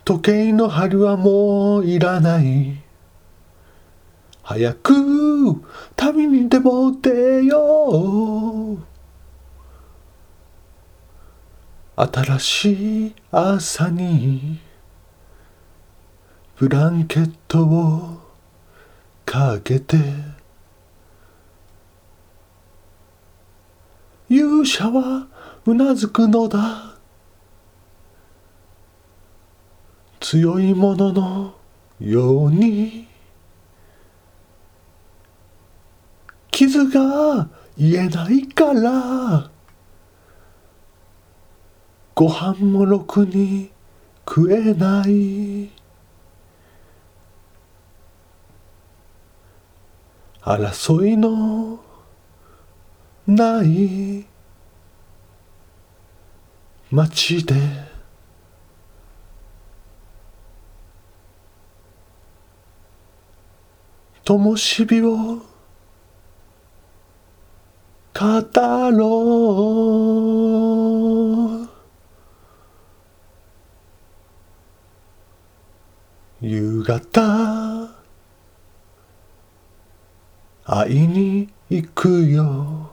時計の針はもういらない。早く旅にでも出よう。新しい朝にブランケットをかけて、勇者はうなずくのだ。強いもののように傷が癒えないから、ご飯もろくに食えない。争いのない街で、灯火を語ろう。夕方会いに行くよ。